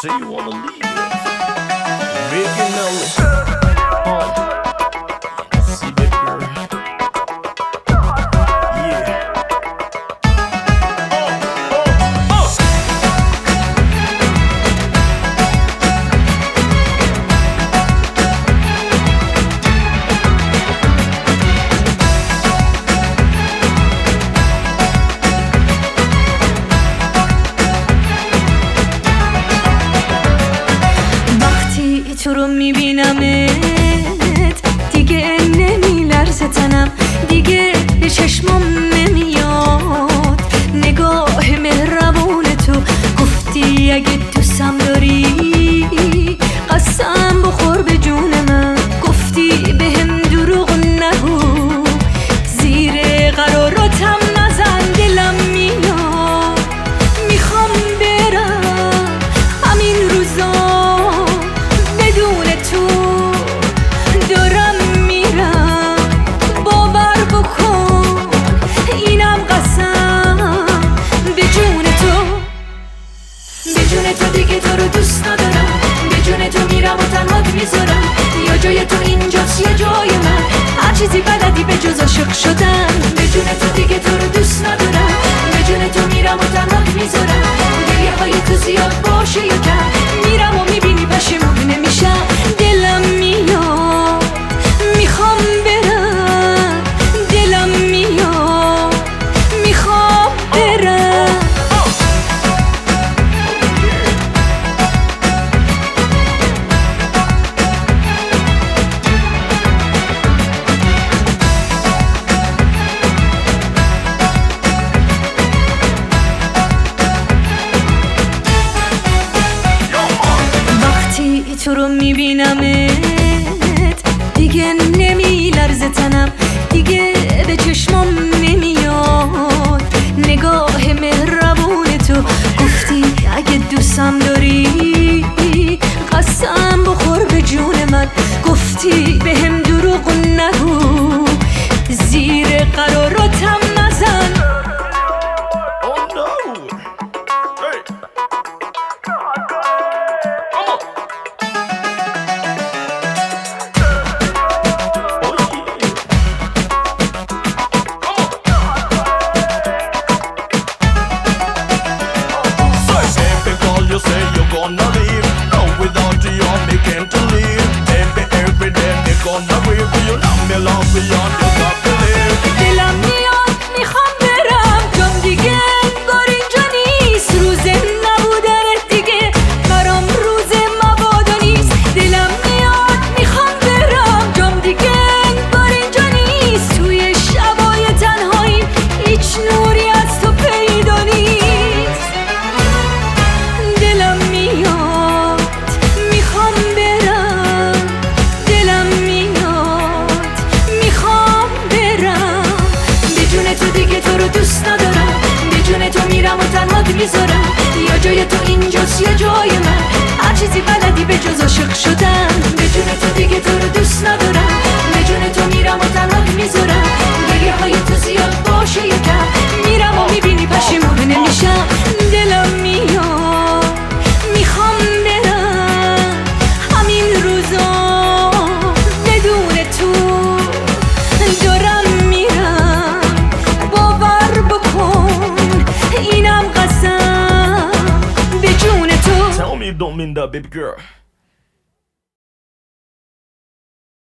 say you wanna leave. Making Nelly. See that girl? Yeah. تو رو میبینمت دیگه نمیلرزه تنم، دیگه به چشمم نمیاد نگاه مهربون تو. گفتی اگه دوستم داری قسم بخور به جون من، گفتی بهم دروغ نگو زیر قراراتم نزن. دلم میاد میخوام برم همین روزا بدون تو دارم میرم، باور بکن اینم قسم به جون تو. به جون تو دیگه تو رو دوست ندارم، به جون تو میرم و تنهات میذارم. یا جای تو اینجاست یا جای من، هر چیزی بلدی به جز عاشق شدن. به جون تو دیگه تو رو دوست ندارم، به جون تو میرم و تنهات میذارم. گریه های تو زیاد باشه یا کم میرم و میبینی پشیمون نمیشم. دلم میاد میخوام برم، دلم میاد میخوام برم. وقتی تو رو میبینمت دیگه نمیلرزه تنم، دیگه به چشمم نمیاد نگاه مهربون تو. گفتی اگه دوستم داری قسم بخور به جون من، گفتی بهم دروغ نگو زیر قراراتم نزن. Oh no! Hey! Come on! Oh yeah! Come on! Say because you say you're gonna leave, no without you you're making to leave. Baby every day they gonna wait for you, now me love beyond you got to live. دلم میاد میخوام برم جام دیگه انگار اینجا نیست، روز نبودنت دیگه برام روز مبادا نیست. دلم میاد میخوام برم جام دیگه انگار اینجا نیست، توی شبای تنهاییم هیچ نوری از تو پیدا نیست. دلم میاد میخوام برم، دلم میاد میخوام برم. به جون تو دیگه تو رو دوست ندارم، به جون تو میرم و تنهات میذارم. یا جای تو اینجاست یا جای من، هر چیزی بلدی به جز عاشق شدن. به جون تو دیگه تو رو دوست ندارم، به جون تو میرم و تنهات میذارم. گریه های تو زیاد باشه یا کم میرم و میبینی پشیمون نمیشم. دلم میاد میخوام برم همین روزا بدون تو دارم میرم، باور بکن اینم قسم به جون تو. Tell me you don't mean that, baby girl.